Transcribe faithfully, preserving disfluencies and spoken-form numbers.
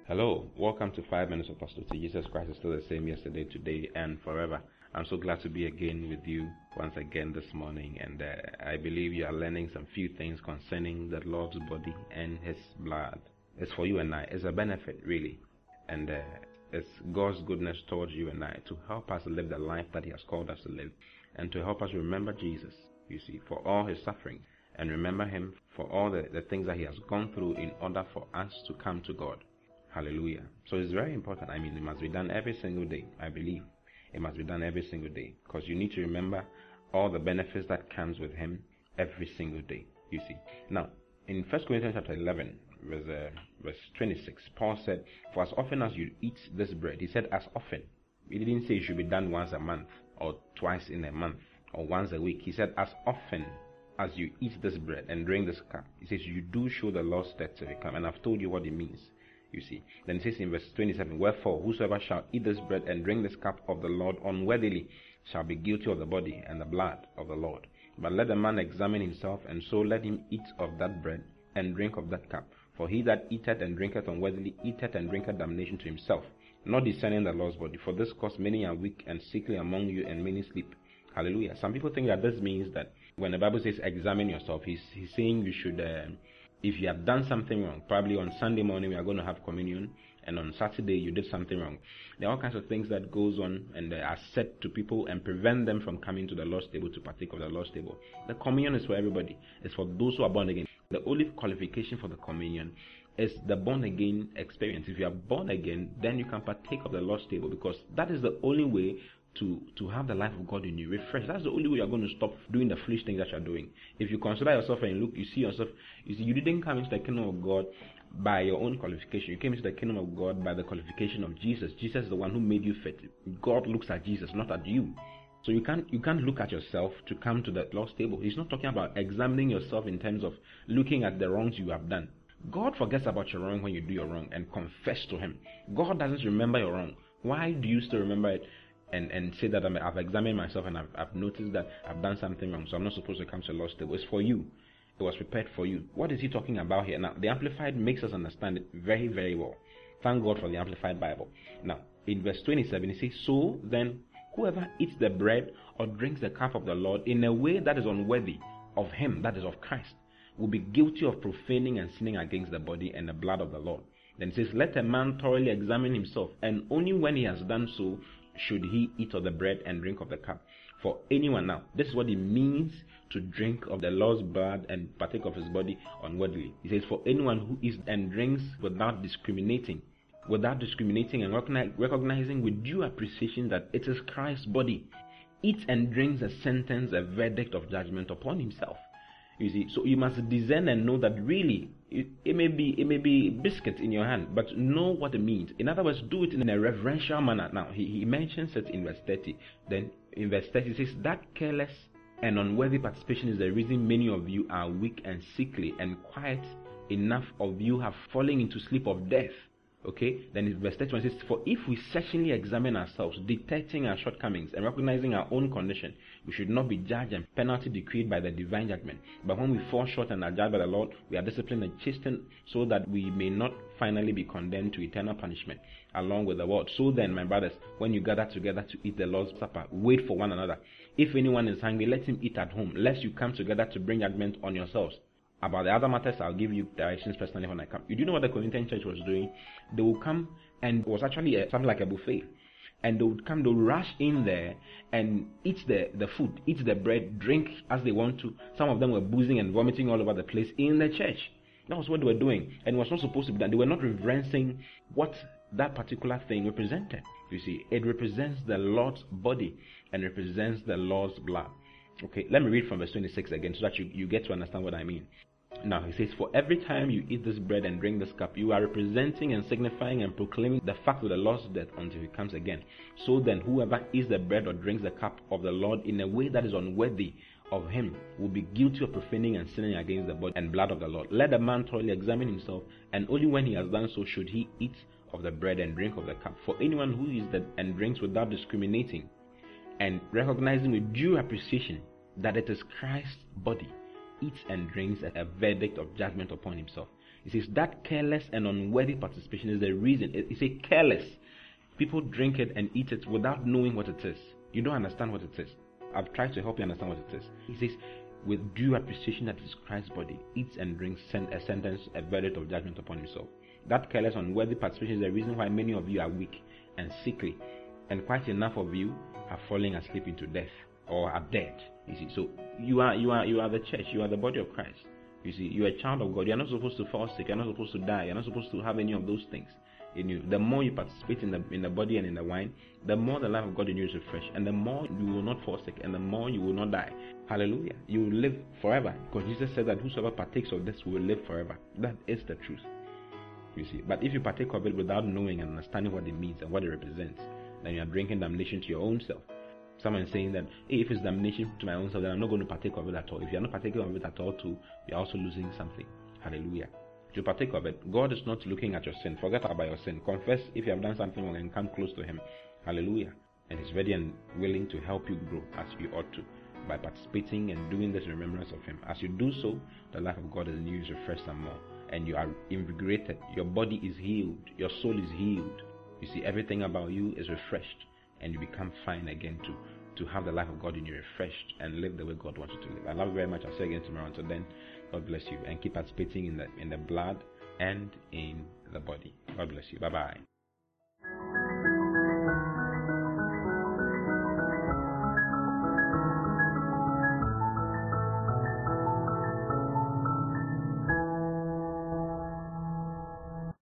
Hello, welcome to five Minutes of Apostleship. Jesus Christ is still the same yesterday, today, and forever. I'm so glad to be again with you once again this morning, and uh, I believe you are learning some few things concerning the Lord's body and His blood. It's for you and I. It's a benefit, really, and uh, it's God's goodness towards you and I to help us live the life that He has called us to live, and to help us remember Jesus, you see, for all His suffering, and remember Him for all the, the things that He has gone through in order for us to come to God. Hallelujah. So it's very important. I mean, it must be done every single day. I believe it must be done every single day, because you need to remember all the benefits that comes with Him every single day. You see. Now, in First Corinthians chapter eleven, verse, uh, verse twenty-six, Paul said, "For as often as you eat this bread," he said, "as often." He didn't say it should be done once a month or twice in a month or once a week. He said, "As often as you eat this bread and drink this cup," he says, "you do show the Lord's death till He come." And I've told you what it means. You see. Then it says in verse twenty-seven, "Wherefore whosoever shall eat this bread and drink this cup of the Lord unworthily shall be guilty of the body and the blood of the Lord. But let a man examine himself, and so let him eat of that bread and drink of that cup. For he that eateth and drinketh unworthily eateth and drinketh damnation to himself, not discerning the Lord's body. For this cause many are weak and sickly among you, and many sleep." Hallelujah. Some people think that this means that when the Bible says examine yourself, he's, he's saying you should... Uh, If you have done something wrong, probably on Sunday morning we are going to have communion, and on Saturday you did something wrong. There are all kinds of things that goes on and uh, are said to people and prevent them from coming to the Lord's table to partake of the Lord's table. The communion is for everybody. It's for those who are born again. The only qualification for the communion is the born again experience. If you are born again, then you can partake of the Lord's table, because that is the only way to to have the life of God in you refreshed. That's the only way you're going to stop doing the foolish things that you're doing. If you consider yourself and look, you see yourself, you see, you didn't come into the kingdom of God by your own qualification. You came into the kingdom of God by the qualification of Jesus. Jesus is the one who made you fit. God looks at Jesus, not at you. So you can't you can't look at yourself to come to the Lord's table. He's not talking about examining yourself in terms of looking at the wrongs you have done. God forgets about your wrong when you do your wrong and confess to Him. God doesn't remember your wrong. Why do you still remember it? And, and say that I've examined myself and I've, I've noticed that I've done something wrong, so I'm not supposed to come to the Lord's table. It's for you. It was prepared for you. What is he talking about here? Now, the Amplified makes us understand it very, very well. Thank God for the Amplified Bible. Now, in verse twenty-seven, it says, "So then, whoever eats the bread or drinks the cup of the Lord in a way that is unworthy of Him, that is of Christ, will be guilty of profaning and sinning against the body and the blood of the Lord." Then it says, "Let a man thoroughly examine himself, and only when he has done so should he eat of the bread and drink of the cup. For anyone," now, this is what it means to drink of the Lord's blood and partake of His body unworthily. He says, "For anyone who eats and drinks without discriminating, without discriminating and recognizing with due appreciation that it is Christ's body, eats and drinks a sentence, a verdict of judgment upon himself." You see, so you must discern and know that really it, it may be it may be biscuit in your hand, but know what it means. In other words, do it in a reverential manner. Now he, he mentions it in verse thirty. Then in verse thirty he says, "That careless and unworthy participation is the reason many of you are weak and sickly, and quite enough of you have fallen into sleep of death." Okay, then in verse thirty-one it says, "For if we searchingly examine ourselves, detecting our shortcomings and recognizing our own condition, we should not be judged and penalty decreed by the divine judgment. But when we fall short and are judged by the Lord, we are disciplined and chastened, so that we may not finally be condemned to eternal punishment along with the world. So then, my brothers, when you gather together to eat the Lord's supper, wait for one another. If anyone is hungry, let him eat at home, lest you come together to bring judgment on yourselves. About the other matters, I'll give you directions personally when I come." You do know what the Corinthian church was doing? They would come, and it was actually a, something like a buffet. And they would come, they would rush in there and eat the, the food, eat the bread, drink as they want to. Some of them were boozing and vomiting all over the place in the church. That was what they were doing. And it was not supposed to be done. They were not reverencing what that particular thing represented. You see, it represents the Lord's body and represents the Lord's blood. Okay, let me read from verse twenty-six again so that you, you get to understand what I mean. Now he says, "For every time you eat this bread and drink this cup, you are representing and signifying and proclaiming the fact of the Lord's death until He comes again. So then, whoever eats the bread or drinks the cup of the Lord in a way that is unworthy of Him will be guilty of profaning and sinning against the body and blood of the Lord. Let a man thoroughly examine himself, and only when he has done so should he eat of the bread and drink of the cup. For anyone who eats that and drinks without discriminating and recognizing with due appreciation that it is Christ's body, eats and drinks a verdict of judgment upon himself." He says that careless and unworthy participation is the reason. He says careless. People drink it and eat it without knowing what it is. You don't understand what it is. I've tried to help you understand what it is. He says, with due appreciation that is Christ's body, eats and drinks a sentence, a verdict of judgment upon himself. That careless, unworthy participation is the reason why many of you are weak and sickly, and quite enough of you are falling asleep into death or are dead. You see, so you are you are you are the church. You are the body of Christ. You see, you are a child of God. You are not supposed to fall sick. You are not supposed to die. You are not supposed to have any of those things in you. The more you participate in the in the body and in the wine, the more the life of God in you is refreshed, and the more you will not fall sick, and the more you will not die. Hallelujah. You will live forever, because Jesus said that whosoever partakes of this will live forever. That is the truth. You see, but if you partake of it without knowing and understanding what it means and what it represents, then you are drinking damnation to your own self. Someone is saying that, hey, if it's damnation to my own self, then I'm not going to partake of it at all. If you are not partaking of it at all too, you are also losing something. Hallelujah. To partake of it, God is not looking at your sin. Forget about your sin. Confess if you have done something wrong and come close to Him. Hallelujah. And He's ready and willing to help you grow as you ought to, by participating and doing this in remembrance of Him. As you do so, the life of God in you is refreshed some more, and you are invigorated. Your body is healed. Your soul is healed. You see, everything about you is refreshed, and you become fine again to to have the life of God in you refreshed and live the way God wants you to live. I love you very much. I'll see you again tomorrow. Until then, God bless you, and keep participating in the in the blood and in the body. God bless you. Bye bye.